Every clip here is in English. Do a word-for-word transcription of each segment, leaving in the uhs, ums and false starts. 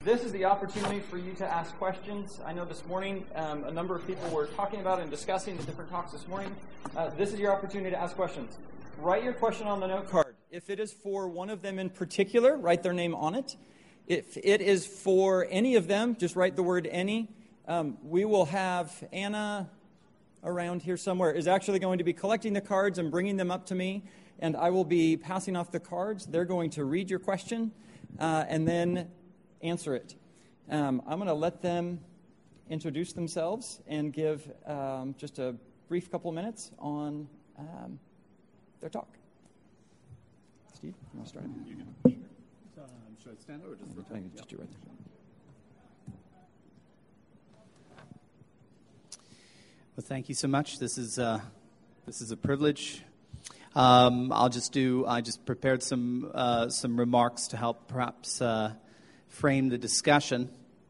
this is the opportunity for you to ask questions. I know this morning um, a number of people were talking about and discussing the different talks this morning. Uh, this is your opportunity to ask questions. Write your question on the note card. If it is for one of them in particular, write their name on it. If it is for any of them, just write the word any. Um, we will have Anna around here somewhere is actually going to be collecting the cards and bringing them up to me, and I will be passing off the cards. They're going to read your question uh, and then answer it. Um, I'm going to let them introduce themselves and give um, just a brief couple minutes on um, their talk. Steve, you want to start? You can. Uh, should I stand or just? I think just do right there. Well, thank you so much. This is uh, this is a privilege. Um, I'll just do. I just prepared some uh, some remarks to help perhaps uh, frame the discussion.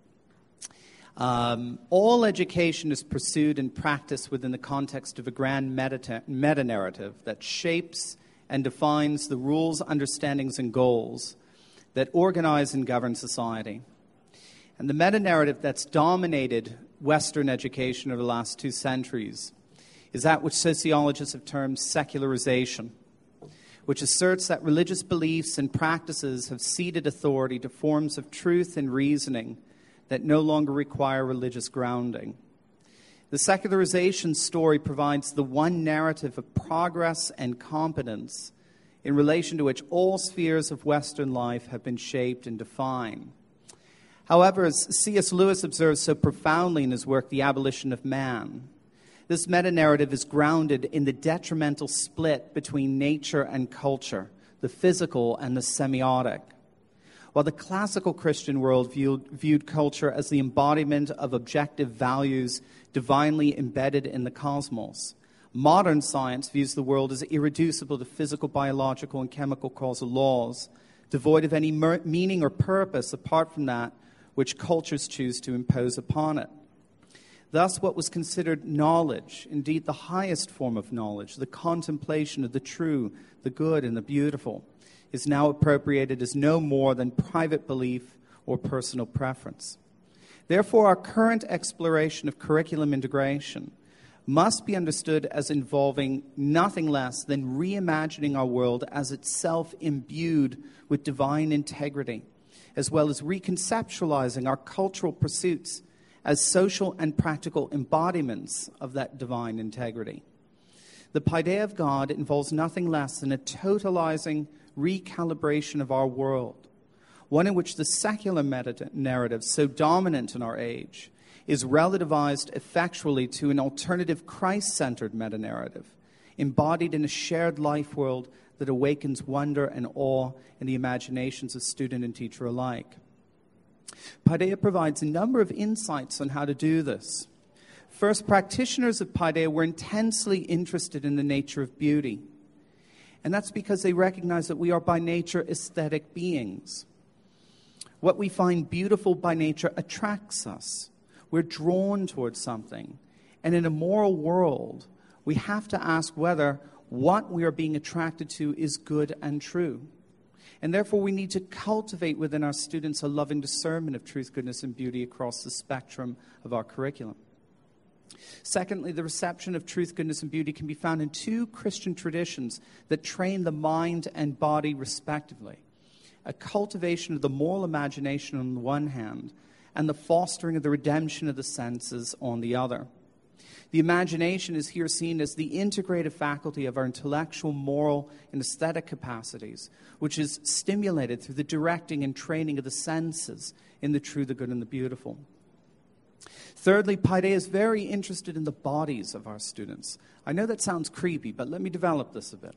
Um, all education is pursued and practiced within the context of a grand meta- meta-narrative that shapes and defines the rules, understandings, and goals that organize and govern society. And the meta-narrative that's dominated Western education over the last two centuries is that which sociologists have termed secularization, which asserts that religious beliefs and practices have ceded authority to forms of truth and reasoning that no longer require religious grounding. The secularization story provides the one narrative of progress and competence in relation to which all spheres of Western life have been shaped and defined. However, as C S Lewis observes so profoundly in his work, The Abolition of Man, this meta-narrative is grounded in the detrimental split between nature and culture, the physical and the semiotic. While the classical Christian world viewed, viewed culture as the embodiment of objective values divinely embedded in the cosmos, modern science views the world as irreducible to physical, biological, and chemical causal laws, devoid of any mer- meaning or purpose apart from that which cultures choose to impose upon it. Thus, what was considered knowledge, indeed the highest form of knowledge, the contemplation of the true, the good, and the beautiful, is now appropriated as no more than private belief or personal preference. Therefore, our current exploration of curriculum integration must be understood as involving nothing less than reimagining our world as itself imbued with divine integrity, as well as reconceptualizing our cultural pursuits as social and practical embodiments of that divine integrity. The paideia of God involves nothing less than a totalizing recalibration of our world, one in which the secular meta-narrative, so dominant in our age, is relativized effectually to an alternative Christ-centered meta-narrative, embodied in a shared life world that awakens wonder and awe in the imaginations of student and teacher alike. Paideia provides a number of insights on how to do this. First, practitioners of Paideia were intensely interested in the nature of beauty. And that's because they recognize that we are by nature aesthetic beings. What we find beautiful by nature attracts us. We're drawn towards something. And in a moral world, we have to ask whether what we are being attracted to is good and true. And therefore, we need to cultivate within our students a loving discernment of truth, goodness, and beauty across the spectrum of our curriculum. Secondly, the reception of truth, goodness, and beauty can be found in two Christian traditions that train the mind and body respectively. A cultivation of the moral imagination on the one hand, and the fostering of the redemption of the senses on the other. The imagination is here seen as the integrative faculty of our intellectual, moral, and aesthetic capacities, which is stimulated through the directing and training of the senses in the true, the good, and the beautiful. Thirdly, Paideia is very interested in the bodies of our students. I know that sounds creepy, but let me develop this a bit.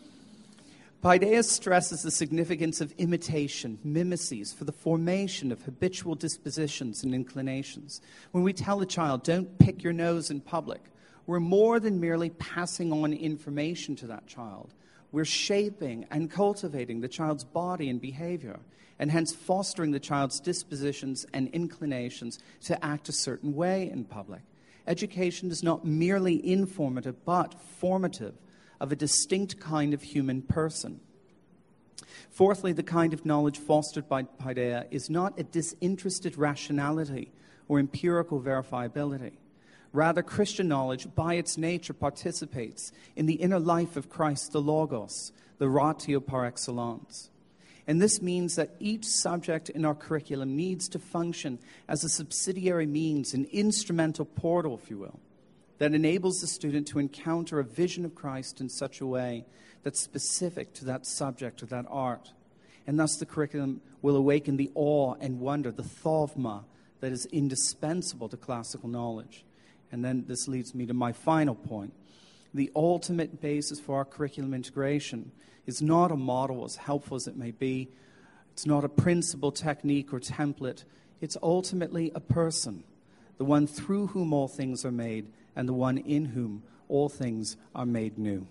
Paideia stresses the significance of imitation, mimesis, for the formation of habitual dispositions and inclinations. When we tell a child, don't pick your nose in public, we're more than merely passing on information to that child. We're shaping and cultivating the child's body and behavior, and hence fostering the child's dispositions and inclinations to act a certain way in public. Education is not merely informative, but formative of a distinct kind of human person. Fourthly, the kind of knowledge fostered by paideia is not a disinterested rationality or empirical verifiability. Rather, Christian knowledge, by its nature, participates in the inner life of Christ, the Logos, the ratio par excellence. And this means that each subject in our curriculum needs to function as a subsidiary means, an instrumental portal, if you will, that enables the student to encounter a vision of Christ in such a way that's specific to that subject or that art. And thus the curriculum will awaken the awe and wonder, the thawma, that is indispensable to classical knowledge. And then this leads me to my final point. The ultimate basis for our curriculum integration is not a model, as helpful as it may be. It's not a principle, technique, or template. It's ultimately a person, the one through whom all things are made, and the one in whom all things are made new.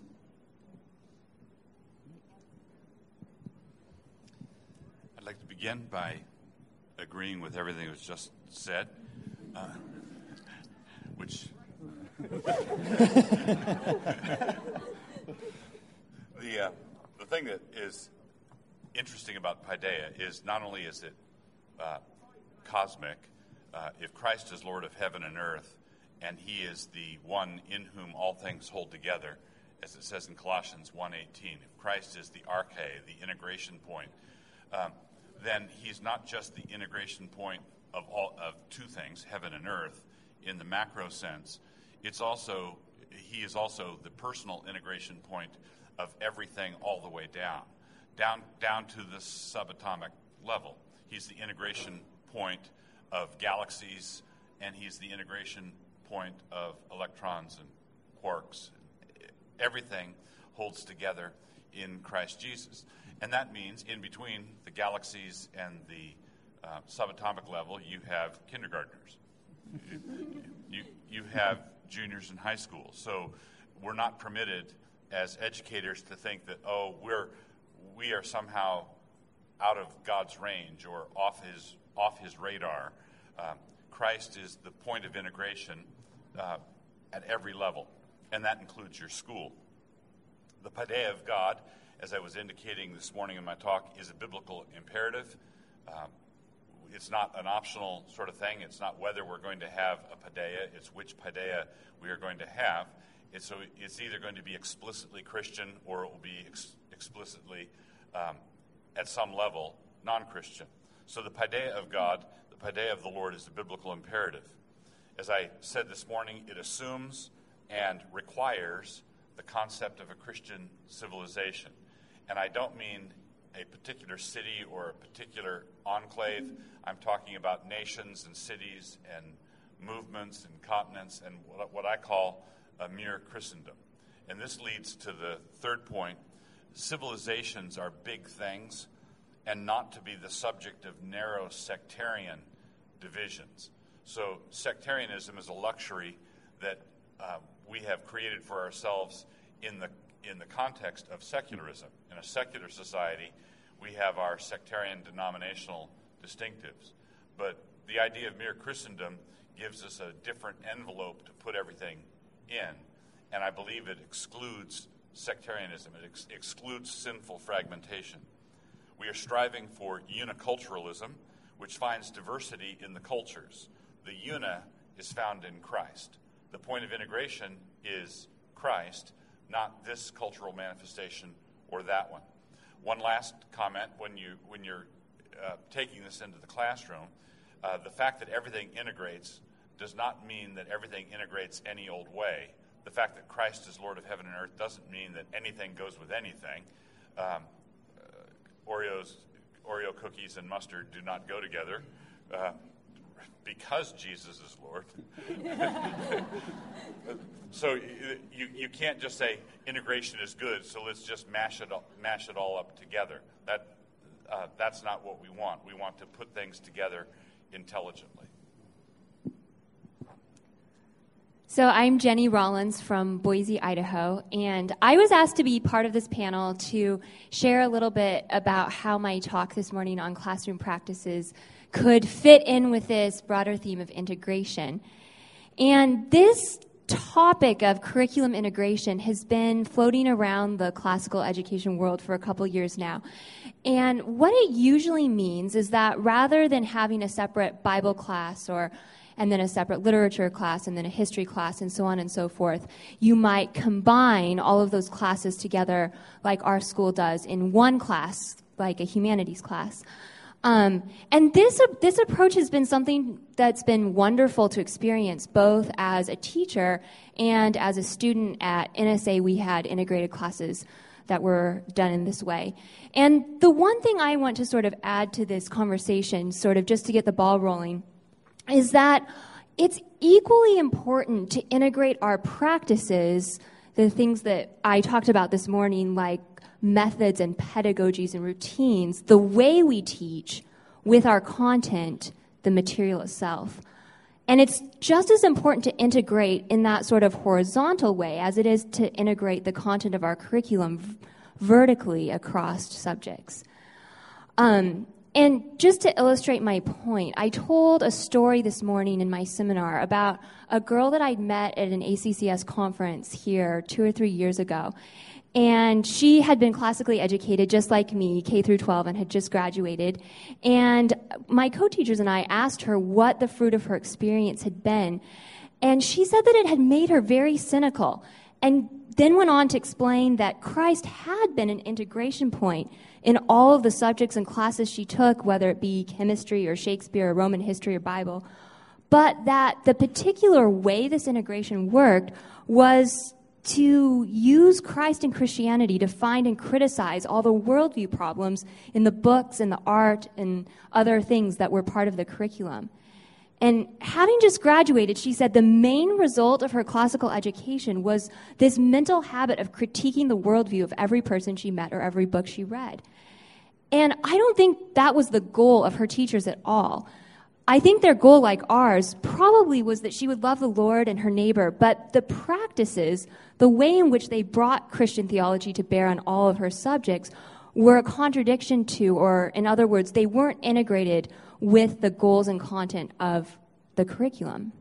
I'd like to begin by agreeing with everything that was just said, uh, which the uh, the thing that is interesting about paideia is not only is it uh, cosmic, uh, if Christ is Lord of heaven and earth, and he is the one in whom all things hold together, as it says in Colossians one eighteen, if Christ is the arche, the integration point, um, then he's not just the integration point of all of two things, heaven and earth, in the macro sense. It's also, he is also the personal integration point of everything all the way down, down, down to the subatomic level. He's the integration point of galaxies, and he's the integration point of electrons and quarks. Everything holds together in Christ Jesus. And that means in between the galaxies and the uh, subatomic level, you have kindergartners. You, you, you have juniors in high school. So we're not permitted as educators to think that, oh, we're we are somehow out of God's range or off his off his radar. Um, Christ is the point of integration uh, at every level, and that includes your school. The paideia of God, as I was indicating this morning in my talk, is a biblical imperative. Um, it's not an optional sort of thing. It's not whether we're going to have a paideia. It's which paideia we are going to have. It's, so it's either going to be explicitly Christian or it will be ex- explicitly, um, at some level, non-Christian. So the paideia of God, the paideia of the Lord, is a biblical imperative. As I said this morning, it assumes and requires the concept of a Christian civilization. And I don't mean a particular city or a particular enclave. I'm talking about nations and cities and movements and continents and what, what I call a mere Christendom. And this leads to the third point. Civilizations are big things and not to be the subject of narrow sectarian divisions. So sectarianism is a luxury that uh, we have created for ourselves in the in the context of secularism. In a secular society, we have our sectarian denominational distinctives. But the idea of mere Christendom gives us a different envelope to put everything in, and I believe it excludes sectarianism. It ex- excludes sinful fragmentation. We are striving for uniculturalism, which finds diversity in the cultures. The una is found in Christ. The point of integration is Christ, not this cultural manifestation or that one. One last comment, when, you, when you're uh, taking this into the classroom, uh, the fact that everything integrates does not mean that everything integrates any old way. The fact that Christ is Lord of heaven and earth doesn't mean that anything goes with anything. Um, uh, Oreos, Oreo cookies and mustard do not go together uh, because Jesus is Lord. So you, you can't just say integration is good, so let's just mash it all, mash it all up together. That uh, that's not what we want. We want to put things together intelligently. So I'm Jenny Rollins from Boise, Idaho, and I was asked to be part of this panel to share a little bit about how my talk this morning on classroom practices could fit in with this broader theme of integration. And this topic of curriculum integration has been floating around the classical education world for a couple years now. And what it usually means is that rather than having a separate Bible class or and then a separate literature class and then a history class and so on and so forth, you might combine all of those classes together like our school does in one class, like a humanities class. Um, and this, uh, this approach has been something that's been wonderful to experience, both as a teacher and as a student at N S A. We had integrated classes that were done in this way. And the one thing I want to sort of add to this conversation, sort of just to get the ball rolling, is that it's equally important to integrate our practices, the things that I talked about this morning, like methods and pedagogies and routines, the way we teach, with our content, the material itself. And it's just as important to integrate in that sort of horizontal way as it is to integrate the content of our curriculum v- vertically across subjects. Um, and just to illustrate my point, I told a story this morning in my seminar about a girl that I'd met at an A C C S conference here two or three years ago. And she had been classically educated just like me, K through twelve, and had just graduated. And my co-teachers and I asked her what the fruit of her experience had been. And she said that it had made her very cynical. And then went on to explain that Christ had been an integration point in all of the subjects and classes she took, whether it be chemistry or Shakespeare or Roman history or Bible. But that the particular way this integration worked was to use Christ and Christianity to find and criticize all the worldview problems in the books and the art and other things that were part of the curriculum. And having just graduated, she said the main result of her classical education was this mental habit of critiquing the worldview of every person she met or every book she read. And I don't think that was the goal of her teachers at all. I think their goal, like ours, probably was that she would love the Lord and her neighbor, but the practices, the way in which they brought Christian theology to bear on all of her subjects, were a contradiction to, or in other words, they weren't integrated with the goals and content of the curriculum.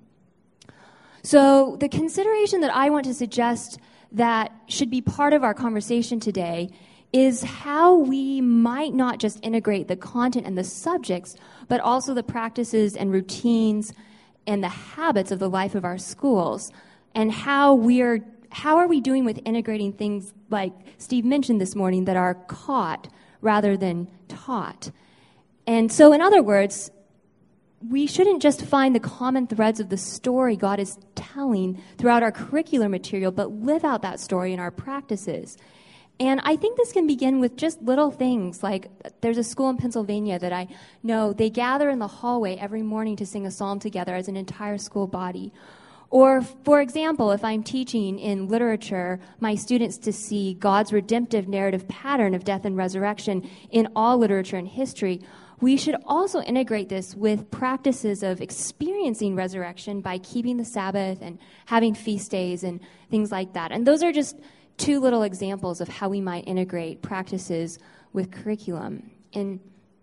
So the consideration that I want to suggest that should be part of our conversation today is how we might not just integrate the content and the subjects, but also the practices and routines and the habits of the life of our schools, and how we're how are we doing with integrating things like Steve mentioned this morning that are caught rather than taught. And so, in other words, we shouldn't just find the common threads of the story God is telling throughout our curricular material, but live out that story in our practices. And I think this can begin with just little things, like there's a school in Pennsylvania that I know, they gather in the hallway every morning to sing a psalm together as an entire school body. Or, for example, if I'm teaching in literature, my students to see God's redemptive narrative pattern of death and resurrection in all literature and history, we should also integrate this with practices of experiencing resurrection by keeping the Sabbath and having feast days and things like that. And those are just two little examples of how we might integrate practices with curriculum. And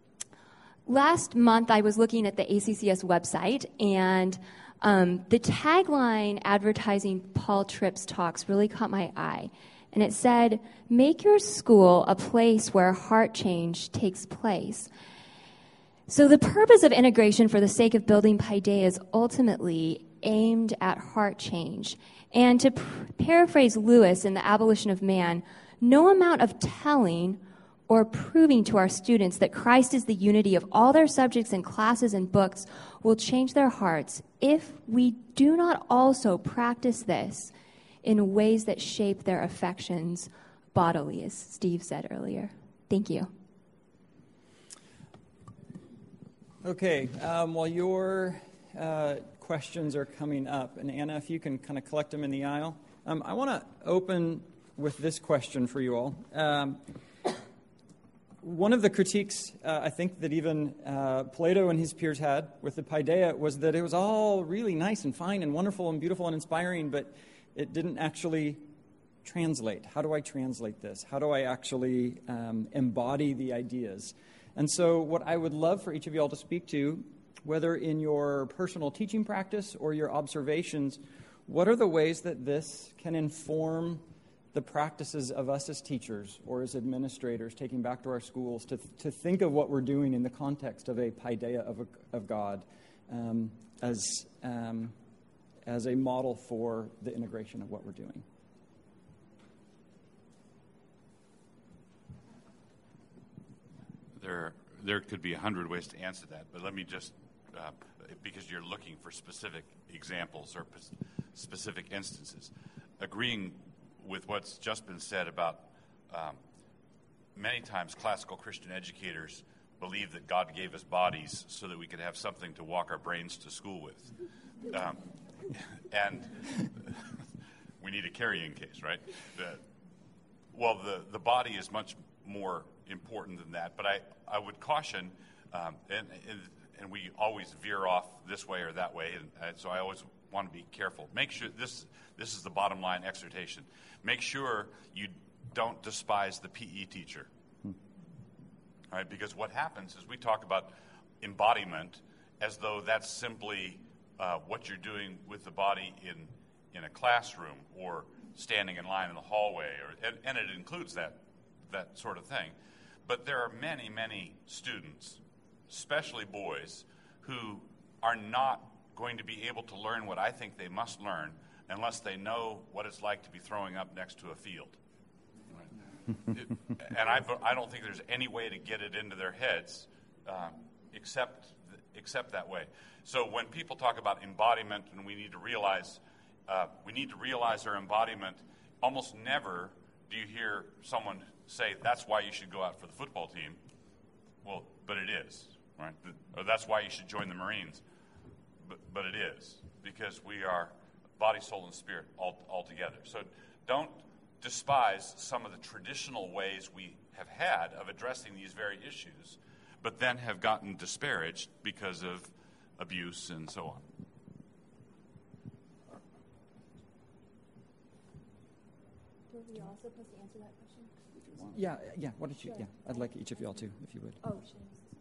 last month, I was looking at the A C C S website, and um, the tagline advertising Paul Tripp's talks really caught my eye. And it said, "Make your school a place where heart change takes place." So the purpose of integration for the sake of building Paideia is ultimately aimed at heart change. And to pr- paraphrase Lewis in The Abolition of Man, no amount of telling or proving to our students that Christ is the unity of all their subjects and classes and books will change their hearts if we do not also practice this in ways that shape their affections bodily, as Steve said earlier. Thank you. Okay, um, while your uh, questions are coming up, and Anna, if you can kind of collect them in the aisle, um, I want to open with this question for you all. Um, one of the critiques, uh, I think, that even uh, Plato and his peers had with the Paideia was that it was all really nice and fine and wonderful and beautiful and inspiring, but it didn't actually translate. How do I translate this? How do I actually um, embody the ideas? And so what I would love for each of you all to speak to, whether in your personal teaching practice or your observations, What are the ways that this can inform the practices of us as teachers or as administrators, taking back to our schools, to, to think of what we're doing in the context of a paideia of, a, of God um, as, um, as a model for the integration of what we're doing? There, there could be a hundred ways to answer that, but let me just, uh, because you're looking for specific examples or p- specific instances, agreeing with what's just been said about um, many times classical Christian educators believe that God gave us bodies so that we could have something to walk our brains to school with. Um, and we need a carrying case, right? The, well, the, the body is much more important than that, but I, I would caution, um, and, and, and we always veer off this way or that way, and, and so I always want to be careful. Make sure, this this is the bottom line exhortation, make sure you don't despise the P E teacher. Hmm. All right, because what happens is we talk about embodiment as though that's simply uh, what you're doing with the body in in a classroom or standing in line in the hallway, or and, and it includes that that sort of thing. But there are many, many students, especially boys, who are not going to be able to learn what I think they must learn unless they know what it's like to be throwing up next to a field. Right? it, and I, I don't think there's any way to get it into their heads um, except except that way. So when people talk about embodiment, and we need to realize uh, we need to realize our embodiment, almost never do you hear someone say, that's why you should go out for the football team. Well, but it is, right? Or that's why you should join the Marines. But, but it is, because we are body, soul, and spirit all, all together. So don't despise some of the traditional ways we have had of addressing these very issues, but then have gotten disparaged because of abuse and so on. Were we also supposed to answer that question? Yeah, yeah. Why don't you? Yeah, I'd like each of y'all to, if you would. Oh, sure.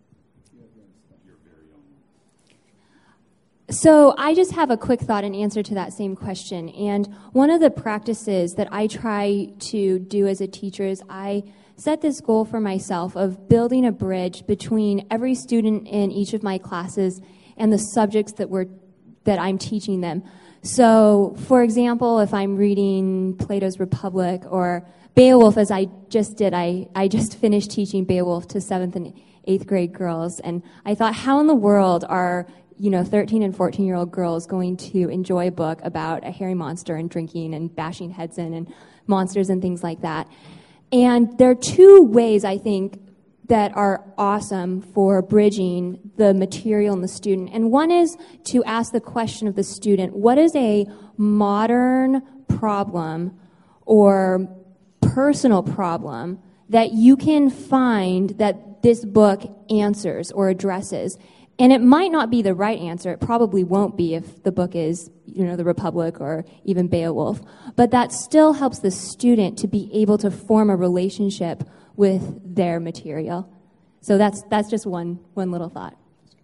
So I just have a quick thought in answer to that same question. And one of the practices that I try to do as a teacher is I set this goal for myself of building a bridge between every student in each of my classes and the subjects that we're that I'm teaching them. So, for example, if I'm reading Plato's Republic or Beowulf, as I just did, I, I just finished teaching Beowulf to seventh and eighth grade girls, and I thought, how in the world are, you know, thirteen and fourteen-year-old girls going to enjoy a book about a hairy monster and drinking and bashing heads in and monsters and things like that? And there are two ways, I think, that are awesome for bridging the material and the student. And one is to ask the question of the student, what is a modern problem or personal problem that you can find that this book answers or addresses? And it might not be the right answer. It probably won't be if the book is, you know, The Republic or even Beowulf. But that still helps the student to be able to form a relationship with their material. So that's that's just one one little thought.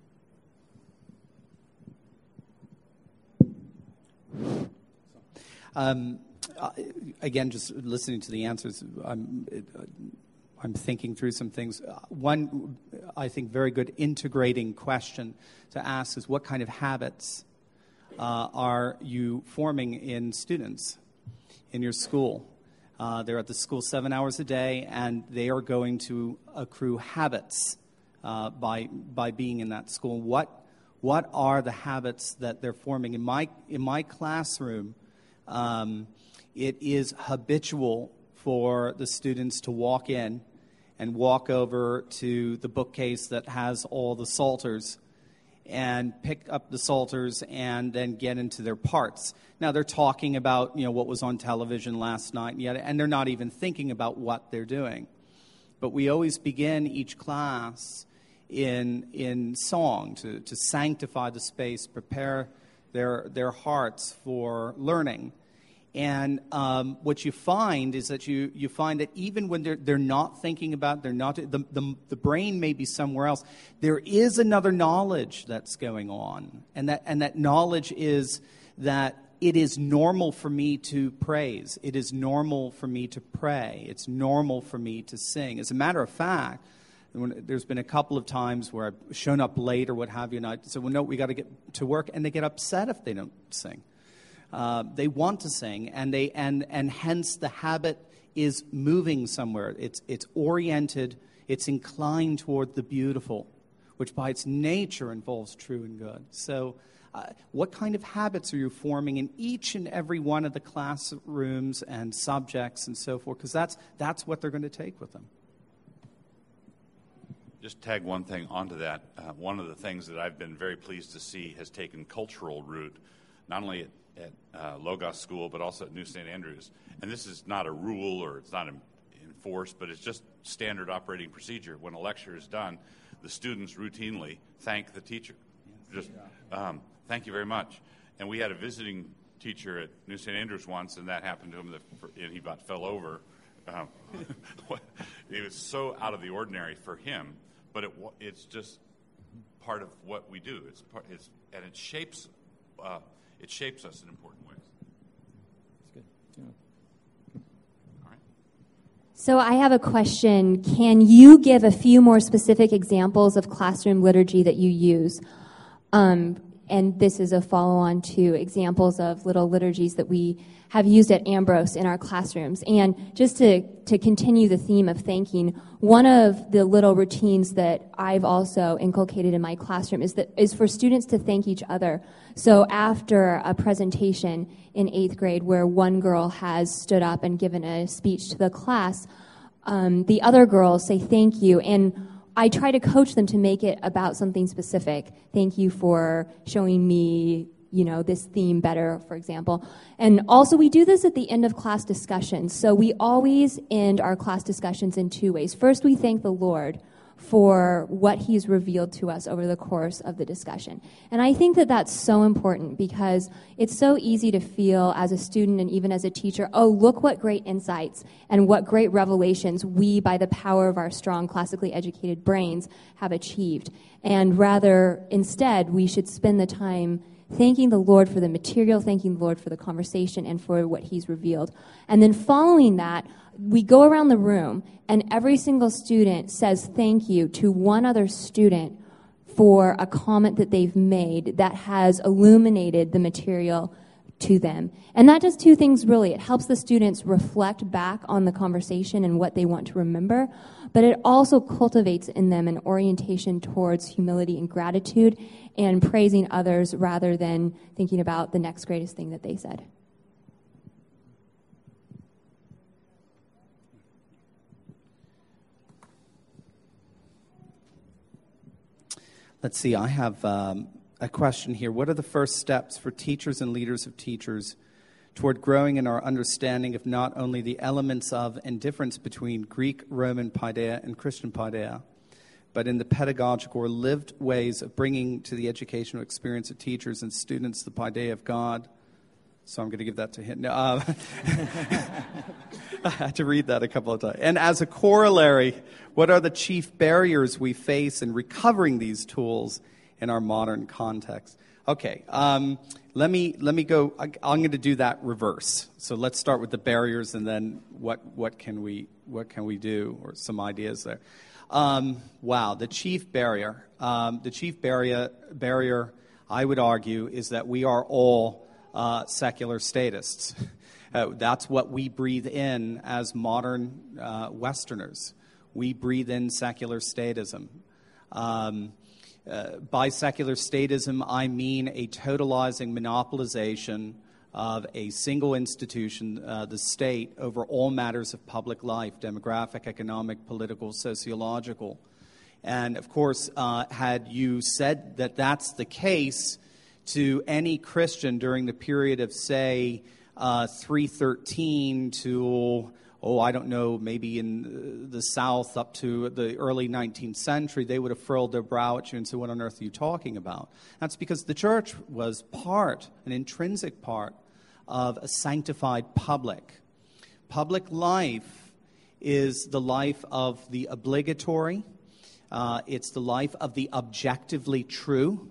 Um, uh, again, just listening to the answers, I'm uh, I'm thinking through some things. Uh, one, I think, very good integrating question to ask is, what kind of habits uh, are you forming in students in your school? Uh, they're at the school seven hours a day, and they are going to accrue habits uh, by by being in that school. What what are the habits that they're forming in my in my classroom? Um, it is habitual for the students to walk in and walk over to the bookcase that has all the psalters and pick up the psalters and then get into their parts. Now, they're talking about, you know, what was on television last night, and, yet, and they're not even thinking about what they're doing. But we always begin each class in in song to, to sanctify the space, prepare their their hearts for learning. And um, what you find is that you, you find that even when they're they're not thinking about, they're not the, the the brain may be somewhere else. There is another knowledge that's going on, and that and that knowledge is that it is normal for me to praise. It is normal for me to pray. It's normal for me to sing. As a matter of fact, when, there's been a couple of times where I've shown up late or what have you, and I said, well, no, we got to get to work, and they get upset if they don't sing. Uh, they want to sing, and they and and hence the habit is moving somewhere. It's it's oriented, it's inclined toward the beautiful, which by its nature involves true and good. So uh, what kind of habits are you forming in each and every one of the classrooms and subjects and so forth? Because that's, that's what they're going to take with them. Just tag one thing onto that. Uh, one of the things that I've been very pleased to see has taken cultural root, not only at, at uh, Logos School, but also at New Saint Andrews. And this is not a rule or it's not enforced, but it's just standard operating procedure. When a lecture is done, the students routinely thank the teacher. Just um, thank you very much. And we had a visiting teacher at New Saint Andrews once, and that happened to him, and he about fell over. Um, it was so out of the ordinary for him, but it, it's just part of what we do. It's part, it's, and it shapes uh, it shapes us in important ways. That's good. Yeah. All right. So I have a question. Can you give a few more specific examples of classroom liturgy that you use? Um, and this is a follow-on to examples of little liturgies that we have used at Ambrose in our classrooms. And just to, to continue the theme of thanking, one of the little routines that I've also inculcated in my classroom is that is for students to thank each other. So after a presentation in eighth grade where one girl has stood up and given a speech to the class, um, the other girls say thank you, and I try to coach them to make it about something specific. Thank you for showing me, you know, this theme better, for example. And also we do this at the end of class discussions. So we always end our class discussions in two ways. First, we thank the Lord for what he's revealed to us over the course of the discussion. And I think that that's so important because it's so easy to feel as a student and even as a teacher, oh, look what great insights and what great revelations we, by the power of our strong, classically educated brains, have achieved. And rather, instead, we should spend the time thanking the Lord for the material, thanking the Lord for the conversation, and for what he's revealed. And then following that, we go around the room, and every single student says thank you to one other student for a comment that they've made that has illuminated the material to them. And that does two things, really. It helps the students reflect back on the conversation and what they want to remember, but it also cultivates in them an orientation towards humility and gratitude and praising others rather than thinking about the next greatest thing that they said. Let's see, I have um, a question here. What are the first steps for teachers and leaders of teachers toward growing in our understanding of not only the elements of and difference between Greek, Roman paideia and Christian paideia, but in the pedagogical or lived ways of bringing to the educational experience of teachers and students the paideia of God? So I'm going to give that to him. No, uh, I had to read that a couple of times. And as a corollary, what are the chief barriers we face in recovering these tools in our modern context? Okay, um, let me let me go. I, I'm going to do that reverse. So let's start with the barriers, and then what what can we what can we do, or some ideas there. Um, wow, the chief barrier. Um, the chief barrier barrier, I would argue, is that we are all Uh, secular statists. Uh, that's what we breathe in as modern uh, Westerners. We breathe in secular statism. Um, uh, by secular statism, I mean a totalizing monopolization of a single institution, uh, the state, over all matters of public life, demographic, economic, political, sociological. And, of course, uh, had you said that that's the case to any Christian during the period of, say, uh, three thirteen to, oh, I don't know, maybe in the South up to the early nineteenth century, they would have furrowed their brow at you and said, what on earth are you talking about? That's because the church was part, an intrinsic part, of a sanctified public. Public life is the life of the obligatory. Uh, it's the life of the objectively true.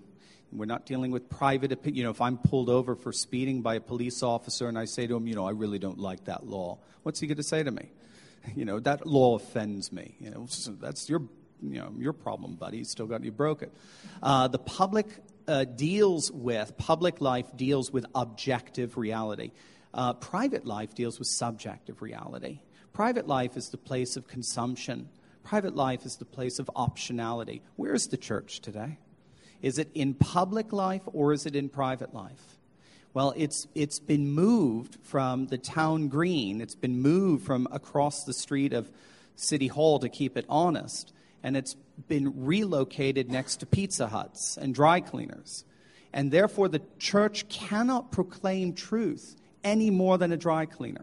We're not dealing with private opinion. You know, if I'm pulled over for speeding by a police officer and I say to him, you know, I really don't like that law, what's he going to say to me? You know, that law offends me. You know, so that's your, you know, your problem, buddy. You still got, you broke it. Uh, the public uh, deals with, public life deals with objective reality. Uh, private life deals with subjective reality. Private life is the place of consumption. Private life is the place of optionality. Where is the church today? Is it in public life or is it in private life? Well, it's it's been moved from the town green. It's been moved from across the street of City Hall, to keep it honest, and it's been relocated next to Pizza Huts and dry cleaners. And therefore, the church cannot proclaim truth any more than a dry cleaner.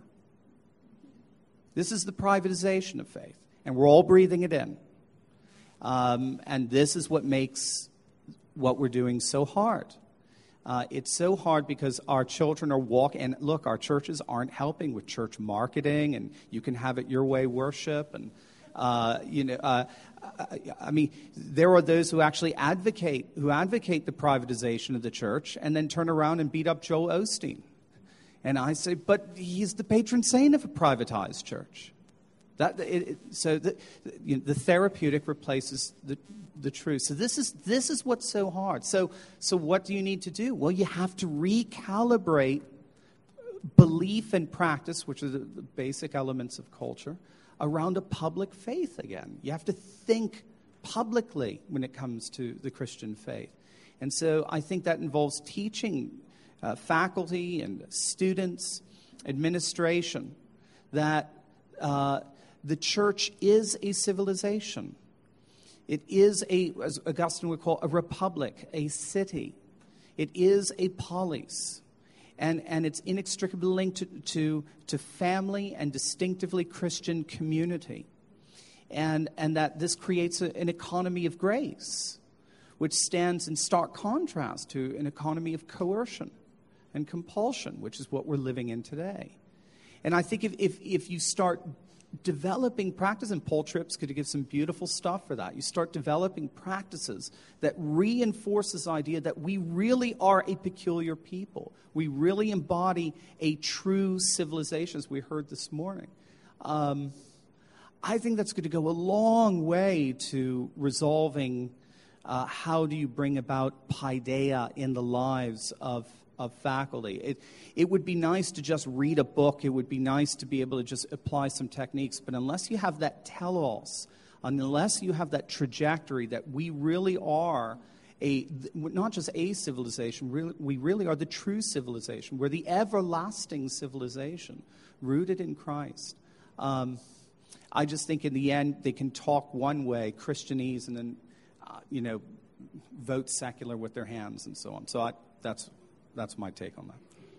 This is the privatization of faith, and we're all breathing it in. Um, and this is what makes what we're doing so hard. Uh, it's so hard because our children are walking, and look, our churches aren't helping with church marketing, and you can have it your way worship, and uh, you know, uh, I, I mean, there are those who actually advocate who advocate the privatization of the church, and then turn around and beat up Joel Osteen. And I say, but he's the patron saint of a privatized church. That it, it, so the, you know, the therapeutic replaces the the truth. So this is this is what's so hard. So so what do you need to do? Well, you have to recalibrate belief and practice, which are the, the basic elements of culture, around a public faith again. You have to think publicly when it comes to the Christian faith. And so I think that involves teaching uh, faculty and students, administration, that uh, the church is a civilization. It is, a, as Augustine would call, a republic, a city. It is a polis. And, and it's inextricably linked to, to, to family and distinctively Christian community. And, and that this creates a, an economy of grace, which stands in stark contrast to an economy of coercion and compulsion, which is what we're living in today. And I think if, if, if you start developing practice, and Paul Tripp's could give some beautiful stuff for that. You start developing practices that reinforce this idea that we really are a peculiar people. We really embody a true civilization, as we heard this morning. Um, I think that's going to go a long way to resolving uh, how do you bring about paideia in the lives of of faculty. It it would be nice to just read a book. It would be nice to be able to just apply some techniques. But unless you have that telos, unless you have that trajectory that we really are a, not just a civilization, really, we really are the true civilization. We're the everlasting civilization rooted in Christ. Um, I just think in the end they can talk one way, Christianese, and then, uh, you know, vote secular with their hands and so on. So I, that's... That's my take on that.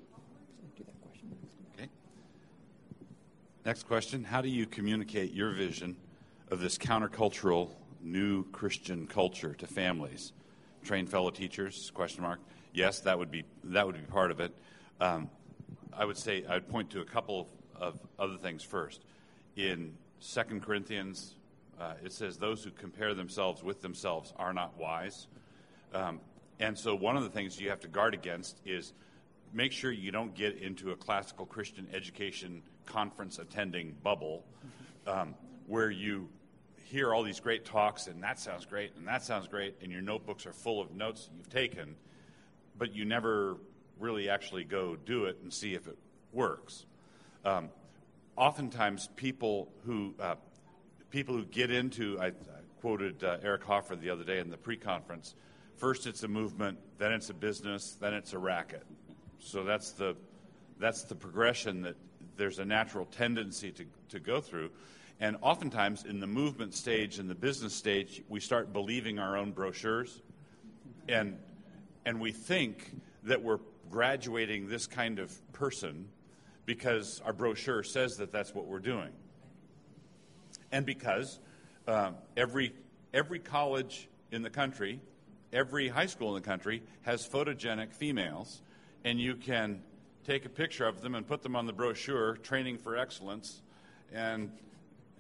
Okay. Next question. How do you communicate your vision of this countercultural new Christian culture to families? Train fellow teachers, question mark. Yes, that would be that would be part of it. Um, I would say I would point to a couple of, of other things first. In Second Corinthians, uh, it says, those who compare themselves with themselves are not wise. Um, And so one of the things you have to guard against is make sure you don't get into a classical Christian education conference attending bubble um, where you hear all these great talks and that sounds great and that sounds great and your notebooks are full of notes you've taken, but you never really actually go do it and see if it works. Um, oftentimes people who uh, people who get into, I, I quoted uh, Eric Hoffer the other day in the pre-conference, first it's a movement, then it's a business, then it's a racket. So that's the that's the progression that there's a natural tendency to, to go through. And oftentimes in the movement stage and the business stage, we start believing our own brochures. And and we think that we're graduating this kind of person because our brochure says that that's what we're doing. And because uh, every every college in the country, every high school in the country has photogenic females, and you can take a picture of them and put them on the brochure, training for excellence, and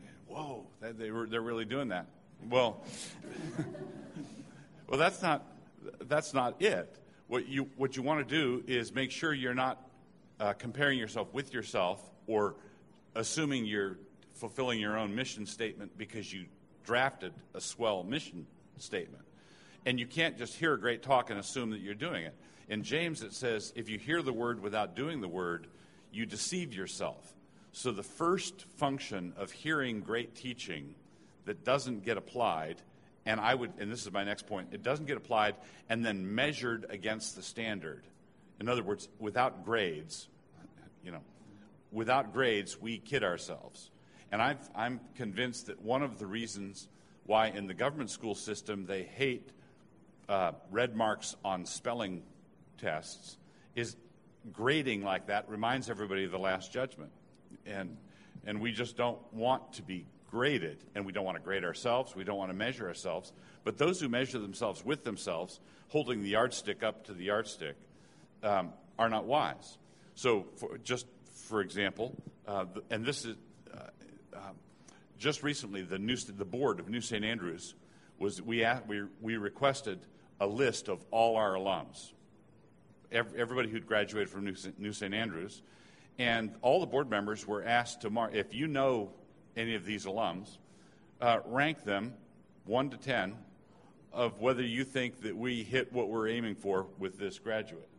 whoa, they were, they're really doing that. Well, well, that's not that's not it. What you what you want to do is make sure you're not uh, comparing yourself with yourself or assuming you're fulfilling your own mission statement because you drafted a swell mission statement. And you can't just hear a great talk and assume that you're doing it. In James it says, if you hear the word without doing the word, you deceive yourself. So the first function of hearing great teaching that doesn't get applied, and I would, and this is my next point, it doesn't get applied and then measured against the standard. In other words, without grades, you know, without grades, we kid ourselves. And I've, I'm convinced that one of the reasons why in the government school system they hate uh, red marks on spelling tests is grading like that reminds everybody of the Last Judgment. And, and we just don't want to be graded, and we don't want to grade ourselves, we don't want to measure ourselves. But those who measure themselves with themselves, holding the yardstick up to the yardstick, um, are not wise. So for, just for example, uh, the, and this is, uh, uh, just recently, the, new, the board of New Saint Andrews, was we, we, we requested a list of all our alums, every, everybody who'd graduated from New, New Saint Andrews, and all the board members were asked to mark, if you know any of these alums, uh, rank them one to ten of whether you think that we hit what we're aiming for with this graduate,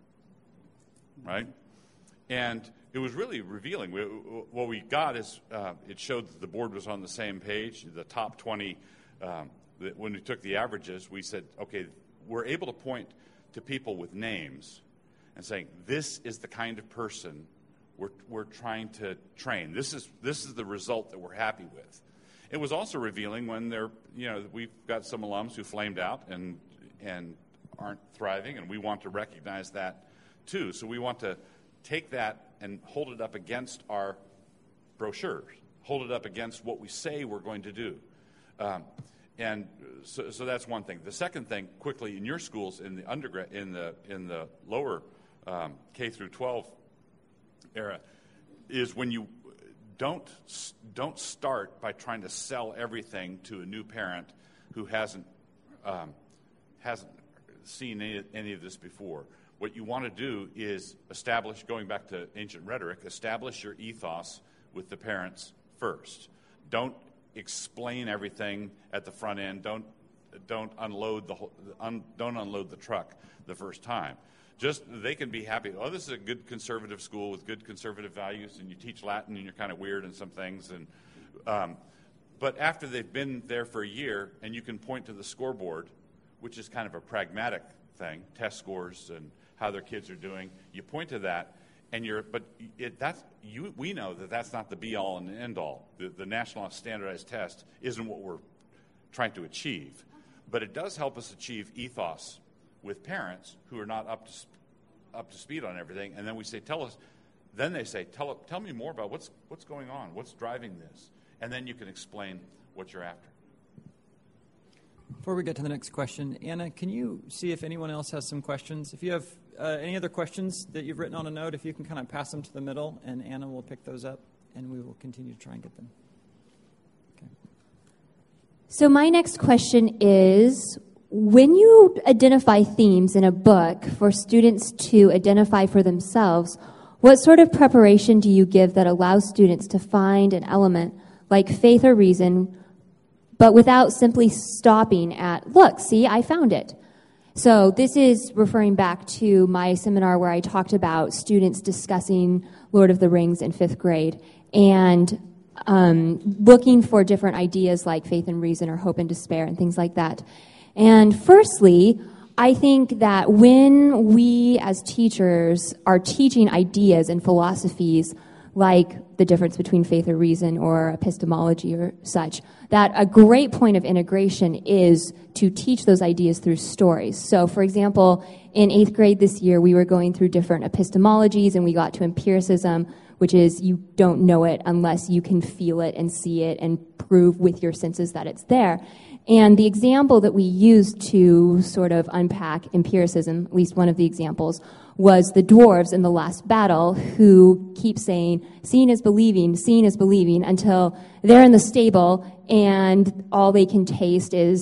right? And it was really revealing. We, what we got is uh, it showed that the board was on the same page. The top twenty, um, the, when we took the averages, we said, okay, we're able to point to people with names and saying, this is the kind of person we're, we're trying to train. This is, this is the result that we're happy with. It was also revealing when there, you know, we've got some alums who flamed out and, and aren't thriving, and we want to recognize that too. So we want to take that and hold it up against our brochures, hold it up against what we say we're going to do. Um, and so, so that's one thing. The second thing, quickly, in your schools, in the undergrad, in the in the lower um, K through twelve era, is when you don't don't start by trying to sell everything to a new parent who hasn't um, hasn't seen any, any of this before. What you want to do is establish, going back to ancient rhetoric, establish your ethos with the parents first. Don't explain everything at the front end. Don't don't unload the whole, un, don't unload the truck the first time. Just they can be happy. Oh, this is a good conservative school with good conservative values, and you teach Latin, and you're kind of weird in some things. And um, but after they've been there for a year, and you can point to the scoreboard, which is kind of a pragmatic thing, test scores and how their kids are doing. You point to that, and you're. But it, that's you. We know that that's not the be all and end all. The, the national standardized test isn't what we're trying to achieve, but it does help us achieve ethos with parents who are not up to up to speed on everything. And then we say, tell us. Then they say, tell tell me more about what's what's going on, what's driving this, and then you can explain what you're after. Before we get to the next question, Anna, can you see if anyone else has some questions? If you have uh, any other questions that you've written on a note, if you can kind of pass them to the middle, and Anna will pick those up, and we will continue to try and get them. Okay. So my next question is, when you identify themes in a book for students to identify for themselves, what sort of preparation do you give that allows students to find an element like faith or reason, but without simply stopping at, look, see, I found it? So this is referring back to my seminar where I talked about students discussing Lord of the Rings in fifth grade and um, looking for different ideas like faith and reason or hope and despair and things like that. And firstly, I think that when we as teachers are teaching ideas and philosophies like the difference between faith or reason or epistemology or such, that a great point of integration is to teach those ideas through stories. So, for example, in eighth grade this year, we were going through different epistemologies, and we got to empiricism, which is you don't know it unless you can feel it and see it and prove with your senses that it's there. And the example that we used to sort of unpack empiricism, at least one of the examples, was the dwarves in the last battle who keep saying, seeing is believing, seeing is believing, until they're in the stable and all they can taste is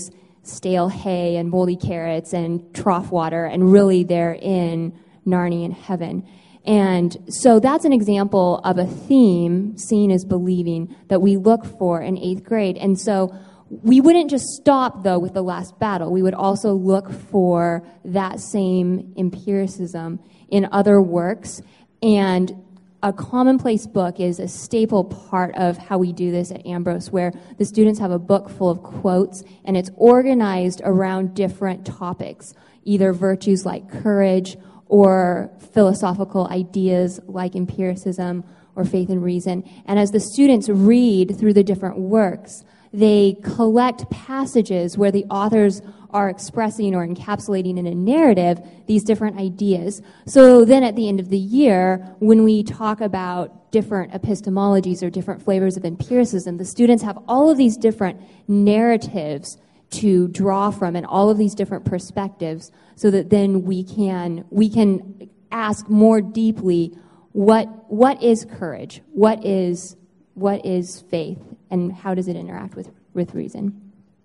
stale hay and moldy carrots and trough water, and really they're in Narnian heaven. And so that's an example of a theme, seeing is believing, that we look for in eighth grade. And so we wouldn't just stop, though, with the last battle. We would also look for that same empiricism in other works. And a commonplace book is a staple part of how we do this at Ambrose, where the students have a book full of quotes, and it's organized around different topics, either virtues like courage or philosophical ideas like empiricism or faith and reason. And as the students read through the different works, they collect passages where the authors are expressing or encapsulating in a narrative these different ideas. So then at the end of the year, when we talk about different epistemologies or different flavors of empiricism, the students have all of these different narratives to draw from and all of these different perspectives, so that then we can we can ask more deeply what what is courage, what is what is faith, and how does it interact with with reason.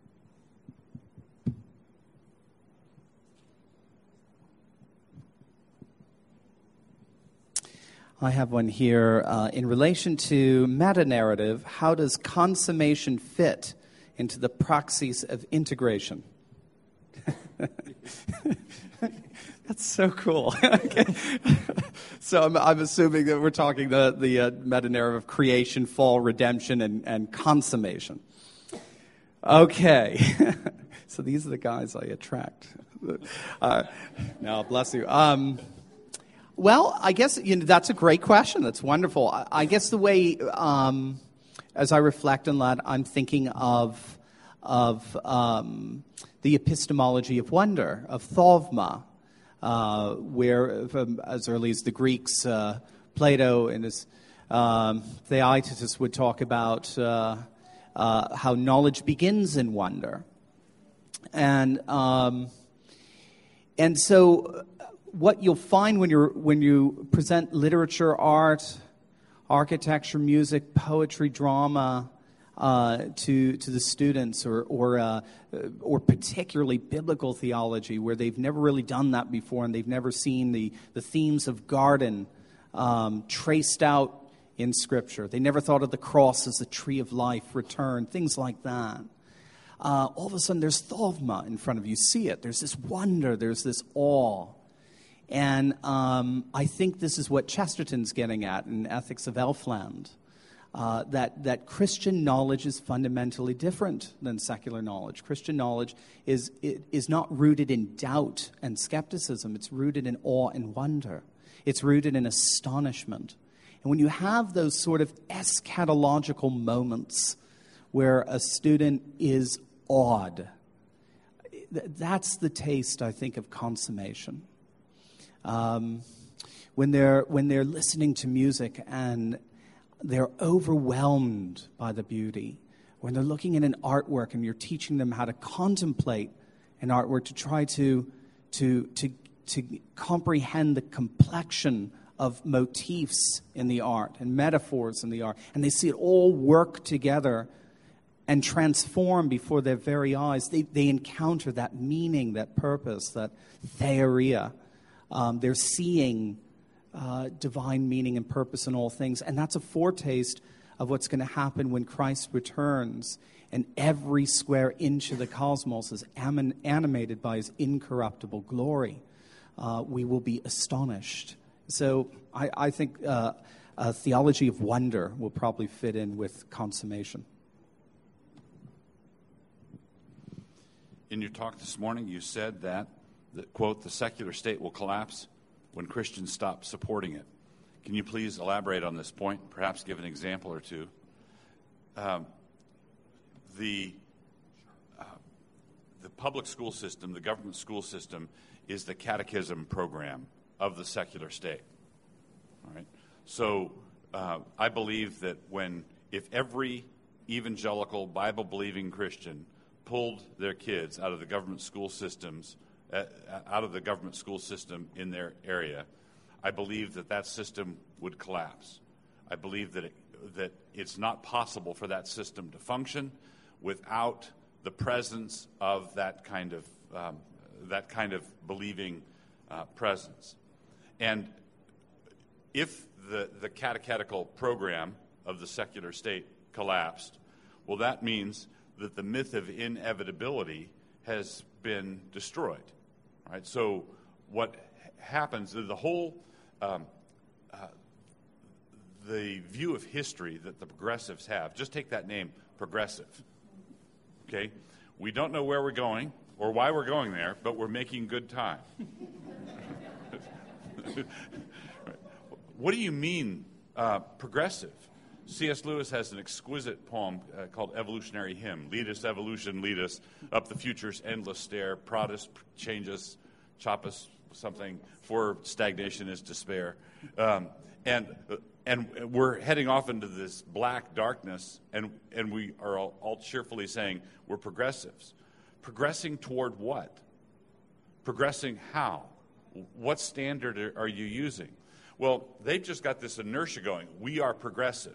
I have one here. Uh, in relation to meta-narrative, how does consummation fit into the praxis of integration? That's so cool. Okay. So I'm, I'm assuming that we're talking the, the uh, meta-narrative of creation, fall, redemption, and, and consummation. Okay. So these are the guys I attract. Uh, no, bless you. Um, well, I guess you know, that's a great question. That's wonderful. I, I guess the way, um, as I reflect on that, I'm thinking of of um, the epistemology of wonder, of thauma, uh, where um, as early as the Greeks, uh, Plato and his um, Theaetetus would talk about uh, uh, how knowledge begins in wonder. And um, and so what you'll find when you're when you present literature, art, architecture, music, poetry, drama uh, to to the students, or or uh, or particularly biblical theology, where they've never really done that before, and they've never seen the the themes of garden um, traced out in Scripture. They never thought of the cross as a tree of life, return, things like that. Uh, all of a sudden, there's thauma in front of you. You see it. There's this wonder. There's this awe. And um, I think this is what Chesterton's getting at in Ethics of Elfland, uh, that, that Christian knowledge is fundamentally different than secular knowledge. Christian knowledge is, it, is not rooted in doubt and skepticism. It's rooted in awe and wonder. It's rooted in astonishment. And when you have those sort of eschatological moments where a student is awed, that's the taste, I think, of consummation. Um, when they're when they're listening to music and they're overwhelmed by the beauty, when they're looking at an artwork and you're teaching them how to contemplate an artwork, to try to to to to comprehend the complexion of motifs in the art and metaphors in the art, and they see it all work together and transform before their very eyes. They they encounter that meaning, that purpose, that theoria. Um, they're seeing uh, divine meaning and purpose in all things. And that's a foretaste of what's going to happen when Christ returns and every square inch of the cosmos is am- animated by his incorruptible glory. Uh, we will be astonished. So I, I think uh, a theology of wonder will probably fit in with consummation. In your talk this morning, you said that that, quote, the secular state will collapse when Christians stop supporting it. Can you please elaborate on this point, perhaps give an example or two? Um, the, uh, the public school system, the government school system, is the catechism program of the secular state. All right? So uh, I believe that when, if every evangelical, Bible-believing Christian pulled their kids out of the government school systems out of the government school system in their area, I believe that that system would collapse. I believe that it, that it's not possible for that system to function without the presence of that kind of um, that kind of believing uh, presence. And if the, the catechetical program of the secular state collapsed, well, that means that the myth of inevitability has been destroyed. Right? So what happens, the whole, um, uh, the view of history that the progressives have, just take that name, progressive. Okay? We don't know where we're going or why we're going there, but we're making good time. What do you mean uh, progressive? C S Lewis has an exquisite poem uh, called Evolutionary Hymn. Lead us, evolution, lead us up the future's endless stair. Prod us, change us, chop us, something, for stagnation is despair. Um, and and we're heading off into this black darkness, and, and we are all, all cheerfully saying we're progressives. Progressing toward what? Progressing how? What standard are, are you using? Well, they've just got this inertia going. We are progressive.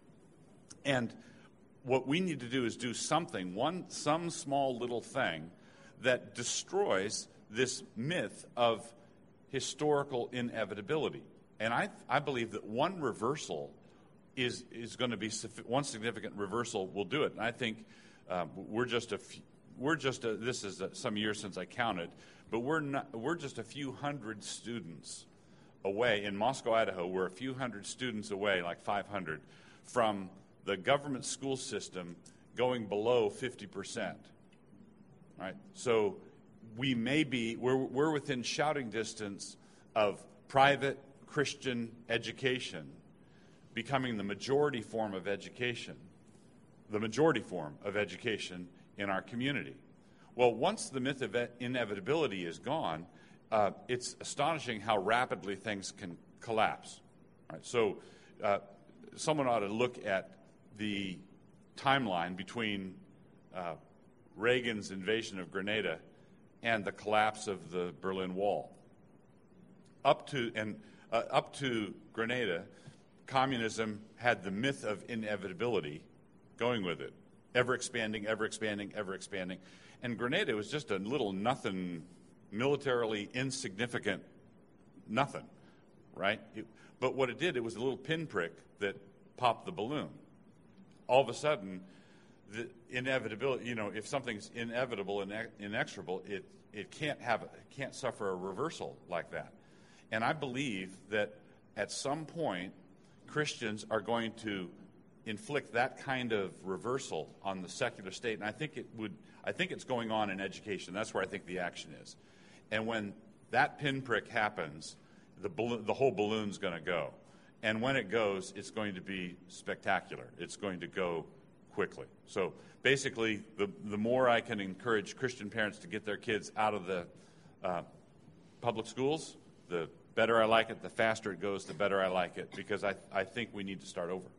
And what we need to do is do something, one, some small little thing that destroys this myth of historical inevitability. And I, I believe that one reversal is is going to be, one significant reversal will do it. And I think um, we're just a few, we're just a, this is a, some years since I counted, but we're not, we're just a few hundred students away. In Moscow, Idaho, we're a few hundred students away, like five hundred, from the government school system going below fifty percent. Right? So we may be, we're, we're within shouting distance of private Christian education becoming the majority form of education, the majority form of education in our community. Well, once the myth of inevitability is gone, uh, it's astonishing how rapidly things can collapse. Right? So uh, someone ought to look at the timeline between uh, Reagan's invasion of Grenada and the collapse of the Berlin Wall. Up to and uh, up to Grenada, communism had the myth of inevitability going with it, ever expanding, ever expanding, ever expanding. And Grenada was just a little nothing, militarily insignificant nothing, right? It, but what it did, it was a little pinprick that popped the balloon. All of a sudden, the inevitability, you know, if something's inevitable and inexorable, it, it can't have, it can't suffer a reversal like that. And I believe that at some point, Christians are going to inflict that kind of reversal on the secular state, and I think it would. I think it's going on in education. That's where I think the action is. And when that pinprick happens, the balloon, the whole balloon's going to go. And when it goes, it's going to be spectacular. It's going to go quickly. So basically, the the more I can encourage Christian parents to get their kids out of the uh, public schools, the better I like it. The faster it goes, the better I like it, because I, I think we need to start over.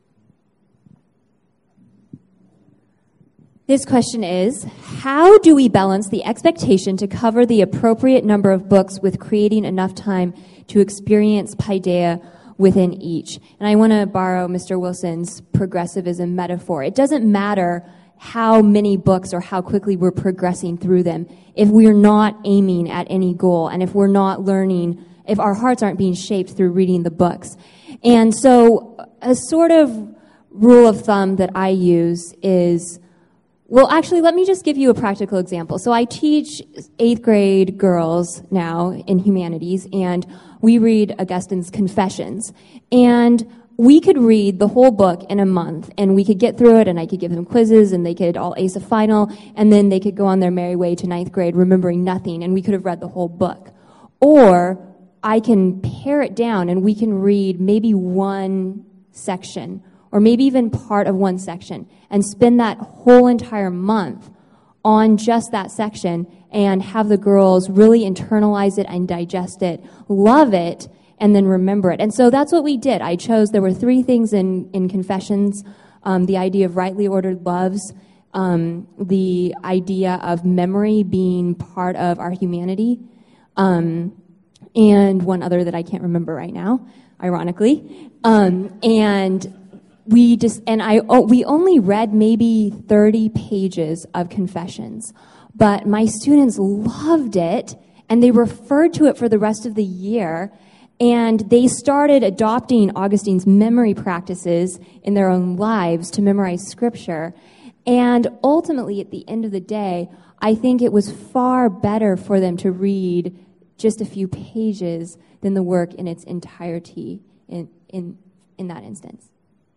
This question is, how do we balance the expectation to cover the appropriate number of books with creating enough time to experience paideia within each? And I want to borrow Mister Wilson's progressivism metaphor. It doesn't matter how many books or how quickly we're progressing through them if we're not aiming at any goal and if we're not learning, if our hearts aren't being shaped through reading the books. And so a sort of rule of thumb that I use is, well, actually, let me just give you a practical example. So I teach eighth grade girls now in humanities, and we read Augustine's Confessions. And we could read the whole book in a month, and we could get through it, and I could give them quizzes, and they could all ace a final, and then they could go on their merry way to ninth grade remembering nothing, and we could have read the whole book. Or I can pare it down, and we can read maybe one section, or maybe even part of one section, and spend that whole entire month on just that section and have the girls really internalize it and digest it, love it, and then remember it. And so that's what we did. I chose, there were three things in, in Confessions, um, the idea of rightly ordered loves, um, the idea of memory being part of our humanity, um, and one other that I can't remember right now, ironically, um, and we just and I oh, we only read maybe thirty pages of Confessions, but my students loved it and they referred to it for the rest of the year, and they started adopting Augustine's memory practices in their own lives to memorize Scripture. And ultimately, at the end of the day, I think it was far better for them to read just a few pages than the work in its entirety in in, in that instance.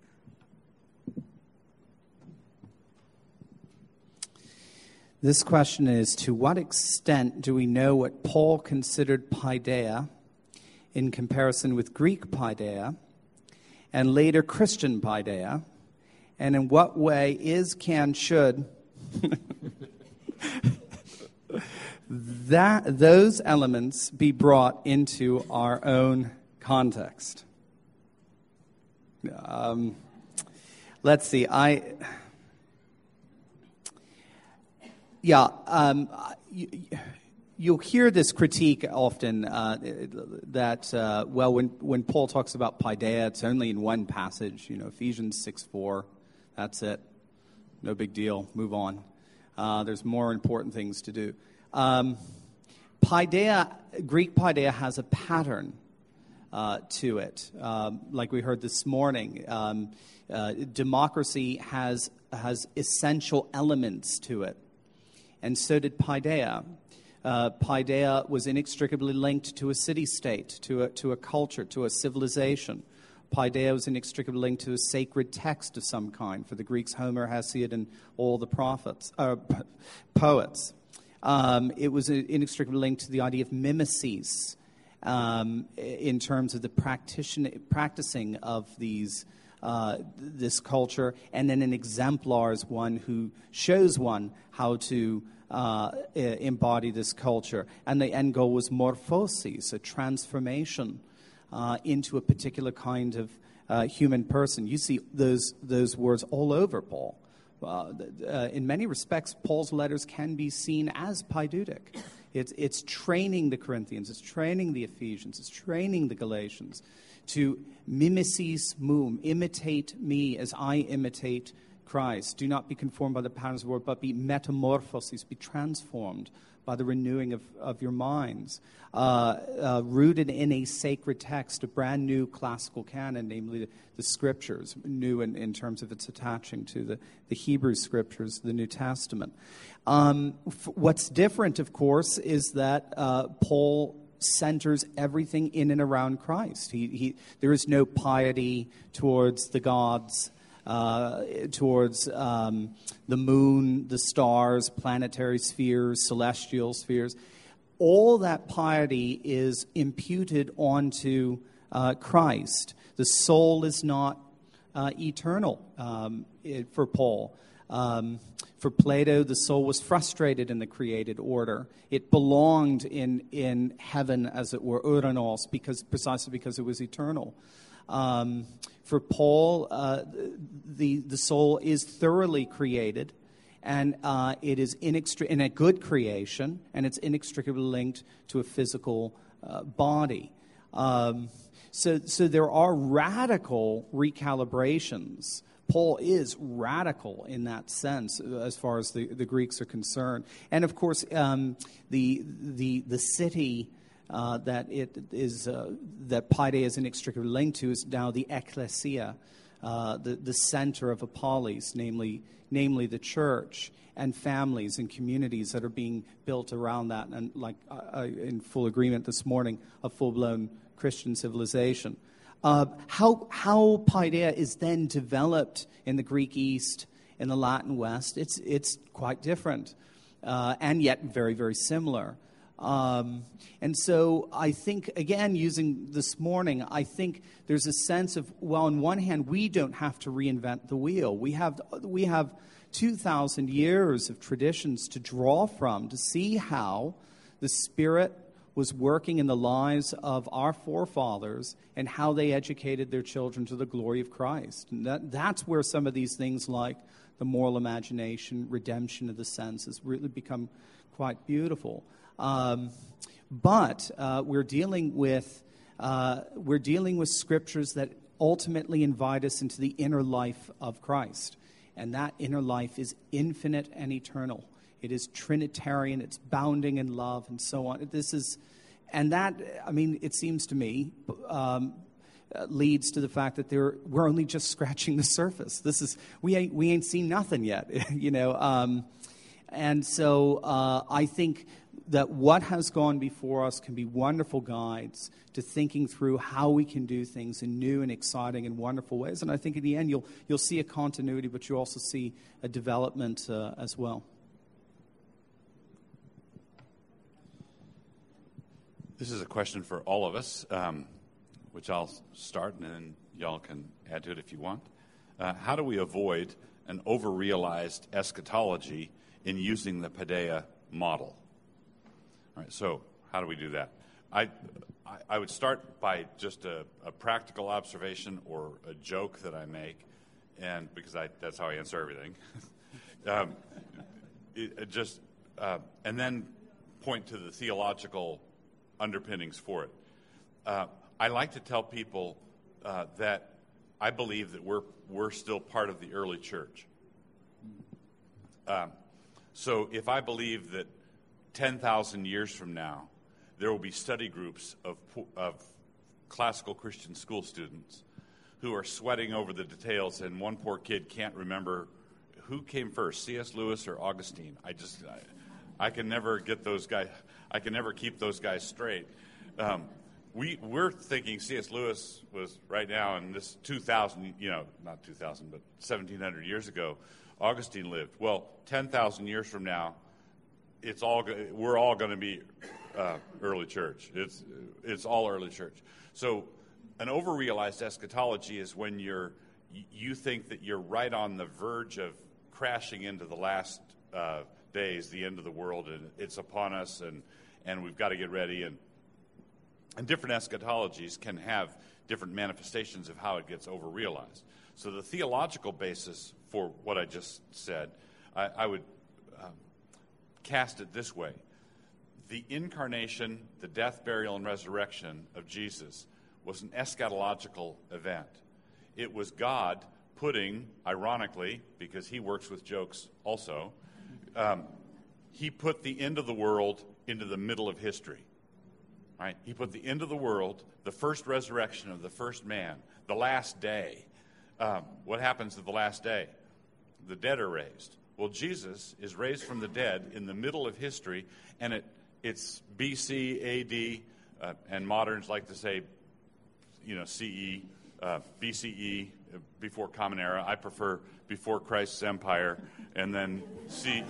This question is, to what extent do we know what Paul considered paideia in comparison with Greek paideia and later Christian paideia, and in what way is, can, should that those elements be brought into our own context? Um, let's see. I yeah. Um, you, you'll hear this critique often uh, that uh, well, when when Paul talks about paideia, it's only in one passage. You know, Ephesians six four. That's it. No big deal. Move on. Uh, there's more important things to do. Um, paideia, Greek paideia has a pattern uh, to it. Um, like we heard this morning, um, uh, democracy has has essential elements to it, and so did paideia. Uh, paideia was inextricably linked to a city-state, to a to a culture, to a civilization. Paideia was inextricably linked to a sacred text of some kind. For the Greeks, Homer, Hesiod, and all the prophets, uh, poets. Um, it was inextricably linked to the idea of mimesis um, in terms of the practition, practicing of these uh, this culture, and then an exemplar is one who shows one how to uh, embody this culture. And the end goal was morphosis, a transformation Uh, into a particular kind of uh, human person. You see those those words all over Paul. Uh, uh, in many respects, Paul's letters can be seen as paideutic. It's it's training the Corinthians, it's training the Ephesians, it's training the Galatians to mimesis mum, imitate me as I imitate Christ. Do not be conformed by the patterns of the world, but be metamorphosis, be transformed by the renewing of, of your minds, uh, uh, rooted in a sacred text, a brand new classical canon, namely the, the Scriptures, new in, in terms of its attaching to the, the Hebrew Scriptures, the New Testament. Um, f- what's different, of course, is that uh, Paul centers everything in and around Christ. He, he, there is no piety towards the gods, Uh, towards um, the moon, the stars, planetary spheres, celestial spheres. All that piety is imputed onto uh, Christ. The soul is not uh, eternal um, it, for Paul. Um, for Plato, the soul was frustrated in the created order. It belonged in, in heaven, as it were, uranos, because, precisely because it was eternal. Um, for Paul, uh, the the soul is thoroughly created, and uh, it is inextric- in a good creation, and it's inextricably linked to a physical uh, body. Um, so, so there are radical recalibrations. Paul is radical in that sense, as far as the, the Greeks are concerned, and of course, um, the the the city. Uh, that it is uh, that paideia is inextricably linked to is now the ecclesia, uh, the the center of a polis, namely namely the church, and families and communities that are being built around that, and like uh, in full agreement this morning, a full-blown Christian civilization. Uh, how how paideia is then developed in the Greek East, in the Latin West, it's it's quite different, uh, and yet very very similar. Um, and so I think, again, using this morning, I think there's a sense of, well, on one hand, we don't have to reinvent the wheel. We have we have two thousand years of traditions to draw from to see how the Spirit was working in the lives of our forefathers and how they educated their children to the glory of Christ. And that, that's where some of these things like the moral imagination, redemption of the senses really become quite beautiful. Um, but uh, we're dealing with uh, we're dealing with scriptures that ultimately invite us into the inner life of Christ. And that inner life is infinite and eternal. It is Trinitarian, it's bounding in love, and so on. This is, and that, I mean, it seems to me, um, leads to the fact that there, we're only just scratching the surface. This is, we ain't, we ain't seen nothing yet, you know. Um, and so uh, I think that what has gone before us can be wonderful guides to thinking through how we can do things in new and exciting and wonderful ways. And I think in the end, you'll you'll see a continuity, but you also see a development uh, as well. This is a question for all of us, um, which I'll start, and then y'all can add to it if you want. Uh, how do we avoid an over-realized eschatology in using the Paideia model? All right, so how do we do that? I, I, I would start by just a, a practical observation or a joke that I make, and because I, that's how I answer everything. um, it, it just uh, and then point to the theological underpinnings for it. Uh, I like to tell people uh, that I believe that we're we're still part of the early church. Um, so if I believe that ten thousand years from now, there will be study groups of, of classical Christian school students who are sweating over the details, and one poor kid can't remember who came first, C S Lewis or Augustine. I just, I, I can never get those guys, I can never keep those guys straight. Um, we, we're thinking C S Lewis was right now in this two thousand, you know, not two thousand, but seventeen hundred years ago, Augustine lived. Well, ten thousand years from now, it's all we're all going to be uh, early church. It's it's all early church. So an over-realized eschatology is when you're you think that you're right on the verge of crashing into the last uh, days, the end of the world, and it's upon us, and and we've got to get ready. And and different eschatologies can have different manifestations of how it gets over-realized. So the theological basis for what I just said, I, I would. Um, cast it this way. The incarnation, the death, burial, and resurrection of Jesus was an eschatological event. It was God putting, ironically, because he works with jokes also, um, he put the end of the world into the middle of history. Right? He put the end of the world, the first resurrection of the first man, the last day. Um, what happens at the last day? The dead are raised. Well, Jesus is raised from the dead in the middle of history, and it, it's B C, A D, uh, and moderns like to say, you know, C E, uh, B C E, uh, before Common Era. I prefer before Christ's Empire, and then C,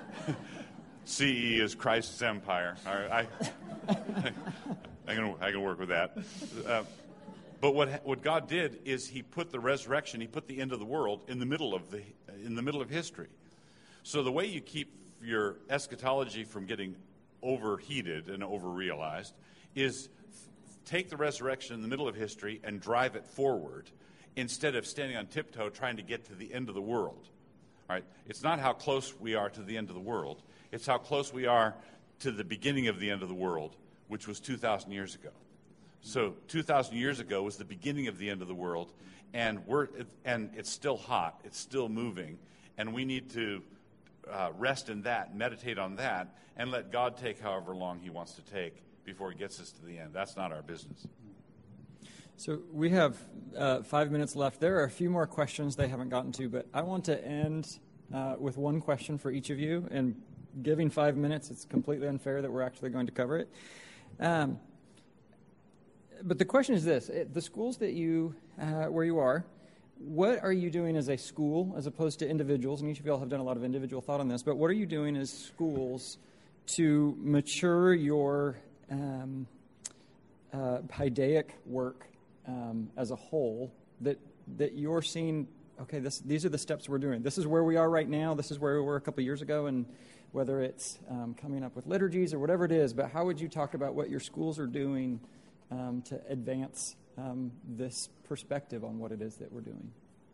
C E is Christ's Empire. All right, I, I, can, I can work with that. Uh, But what what God did is He put the resurrection, He put the end of the world in the middle of the in the middle of history. So the way you keep your eschatology from getting overheated and over-realized is take the resurrection in the middle of history and drive it forward instead of standing on tiptoe trying to get to the end of the world. All right? It's not how close we are to the end of the world. It's how close we are to the beginning of the end of the world, which was two thousand years ago. So two thousand years ago was the beginning of the end of the world, and we're and it's still hot, it's still moving, and we need to uh, rest in that, meditate on that, and let God take however long He wants to take before He gets us to the end. That's not our business. So we have uh, five minutes left. There are a few more questions they haven't gotten to, but I want to end uh, with one question for each of you, and giving five minutes, it's completely unfair that we're actually going to cover it. Um, But the question is this: the schools that you, uh, where you are, what are you doing as a school as opposed to individuals? And each of you all have done a lot of individual thought on this. But what are you doing as schools to mature your um, uh, Paidaic work um, as a whole? That that you're seeing. Okay, this, these are the steps we're doing. This is where we are right now. This is where we were a couple of years ago, and whether it's um, coming up with liturgies or whatever it is. But how would you talk about what your schools are doing Um, to advance um, this perspective on what it is that we're doing?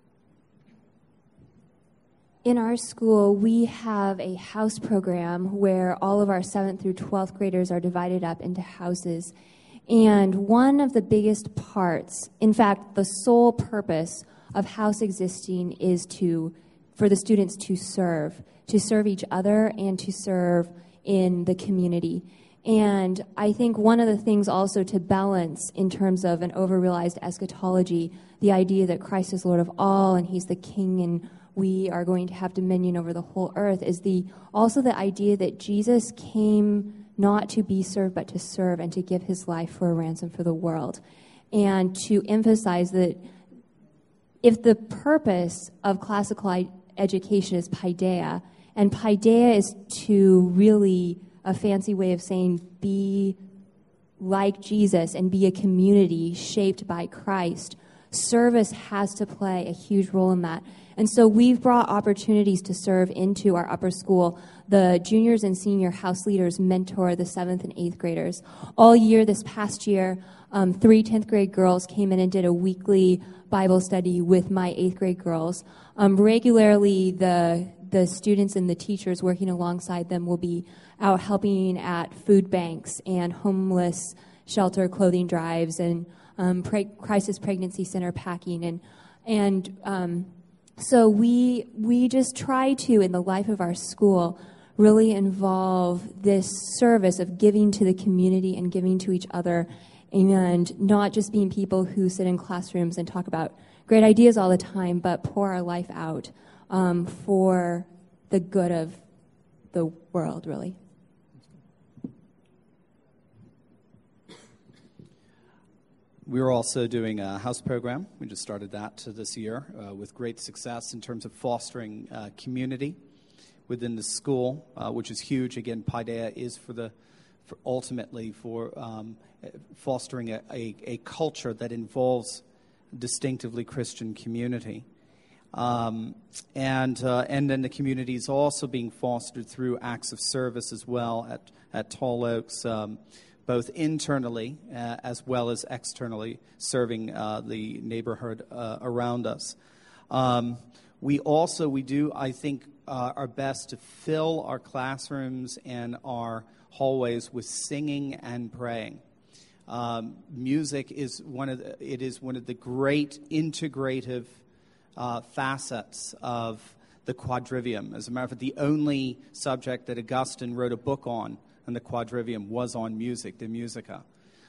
In our school, we have a house program where all of our seventh through twelfth graders are divided up into houses. And one of the biggest parts, in fact, the sole purpose of house existing is to, for the students to serve, to serve each other and to serve in the community. And I think one of the things also to balance in terms of an over-realized eschatology, the idea that Christ is Lord of all and he's the king and we are going to have dominion over the whole earth, is the also the idea that Jesus came not to be served but to serve and to give his life for a ransom for the world. And to emphasize that if the purpose of classical education is paideia, and paideia is to really, a fancy way of saying, be like Jesus and be a community shaped by Christ, service has to play a huge role in that. And so we've brought opportunities to serve into our upper school. The juniors and senior house leaders mentor the seventh and eighth graders. All year this past year, um, three tenth grade girls came in and did a weekly Bible study with my eighth grade girls. Um, regularly, the the students and the teachers working alongside them will be out helping at food banks and homeless shelter clothing drives and um, pre- crisis pregnancy center packing. And and um, so we we just try to, in the life of our school, really involve this service of giving to the community and giving to each other, and not just being people who sit in classrooms and talk about great ideas all the time, but pour our life out um, for the good of the world, really. We're also doing a house program. We just started that this year uh, with great success in terms of fostering uh, community within the school, uh, which is huge. Again, Paideia is for the for ultimately for um, fostering a, a, a culture that involves distinctively Christian community. Um, and uh, and then the community is also being fostered through acts of service as well at, at Tall Oaks, um, both internally uh, as well as externally, serving uh, the neighborhood uh, around us. Um, we also, we do, I think, uh, our best to fill our classrooms and our hallways with singing and praying. Um, music is one of the, it is one of the great integrative uh, facets of the quadrivium. As a matter of fact, the only subject that Augustine wrote a book on in the quadrivium was on music, De Musica.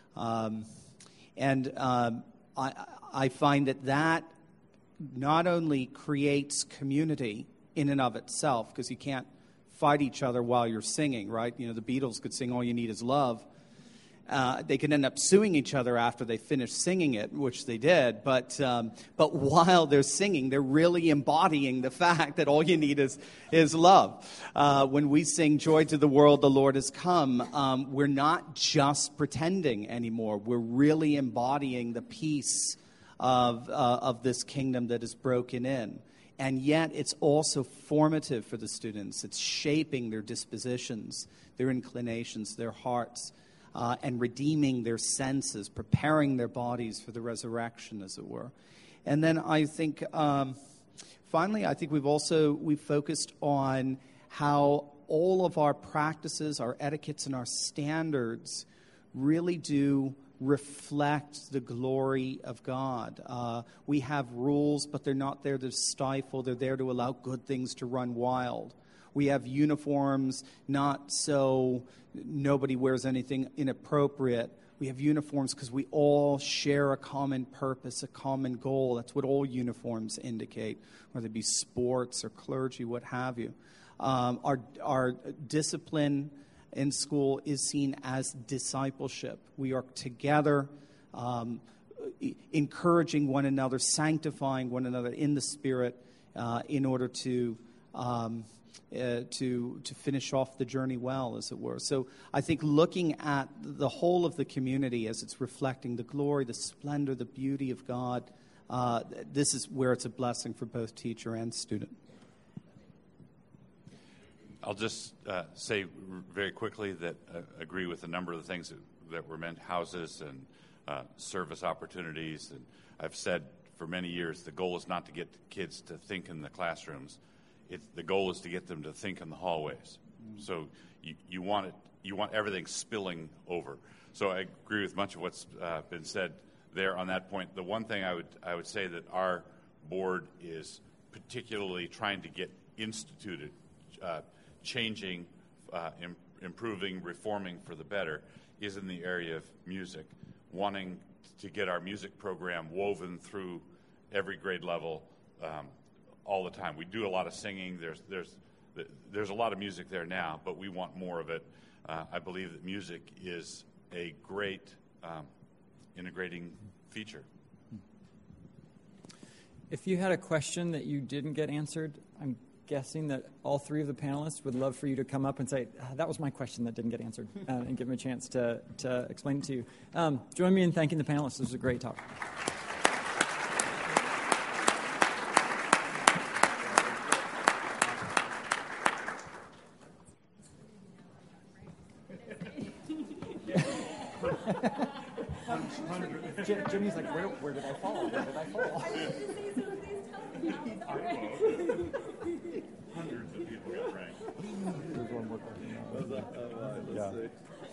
Um, and um, I, I find that that not only creates community in and of itself, because you can't fight each other while you're singing, right? You know, the Beatles could sing All You Need Is Love. Uh, they could end up suing each other after they finished singing it, which they did. But um, but while they're singing, they're really embodying the fact that all you need is is love. Uh, when we sing "Joy to the World, the Lord has come," um, we're not just pretending anymore. We're really embodying the peace of uh, of this kingdom that is broken in. And yet, it's also formative for the students. It's shaping their dispositions, their inclinations, their hearts. Uh, and redeeming their senses, preparing their bodies for the resurrection, as it were. And then I think, um, finally, I think we've also, we've focused on how all of our practices, our etiquettes, and our standards really do reflect the glory of God. Uh, we have rules, but they're not there to stifle. They're there to allow good things to run wild. We have uniforms, not so nobody wears anything inappropriate. We have uniforms because we all share a common purpose, a common goal. That's what all uniforms indicate, whether it be sports or clergy, what have you. Um, our, our discipline in school is seen as discipleship. We are together, um, encouraging one another, sanctifying one another in the Spirit uh, in order to... Um, Uh, to to finish off the journey well, as it were. So I think looking at the whole of the community as it's reflecting the glory, the splendor, the beauty of God, uh, this is where it's a blessing for both teacher and student. I'll just uh, say very quickly that I uh, agree with a number of the things that, that were meant, houses and uh, service opportunities. And I've said for many years the goal is not to get kids to think in the classrooms. It, the goal is to get them to think in the hallways. So you, you want it, you want everything spilling over. so I agree with much of what's uh, been said there on that point. The one thing I would I would say that our board is particularly trying to get instituted, uh, changing, uh, im- improving, reforming for the better, is in the area of music, wanting to get our music program woven through every grade level um, all the time. We do a lot of singing. There's there's there's a lot of music there now, but we want more of it. Uh, I believe that music is a great um, integrating feature. If you had a question that you didn't get answered, I'm guessing that all three of the panelists would love for you to come up and say, ah, that was my question that didn't get answered, uh, and give them a chance to, to explain it to you. Um, join me in thanking the panelists. This was a great talk. Jimmy's like, where, where did I fall? Where did I fall? Hundreds of people got ranked. There's one more question. Uh, let's Yeah. see.